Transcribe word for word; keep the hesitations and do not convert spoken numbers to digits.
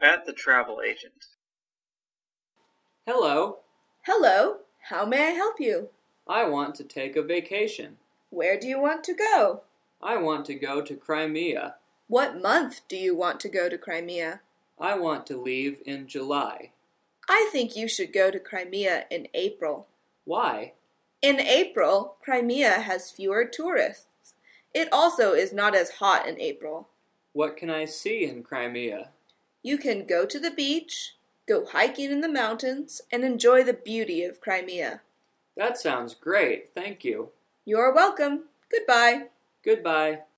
At the travel agent. Hello. Hello. How may I help you? I want to take a vacation. Where do you want to go? I want to go to Crimea. What month do you want to go to Crimea? I want to leave in July. I think you should go to Crimea in April. Why? In April, Crimea has fewer tourists. It also is not as hot in April. What can I see in Crimea? You can go to the beach, go hiking in the mountains, and enjoy the beauty of Crimea. That sounds great, thank you. You're welcome. Goodbye. Goodbye.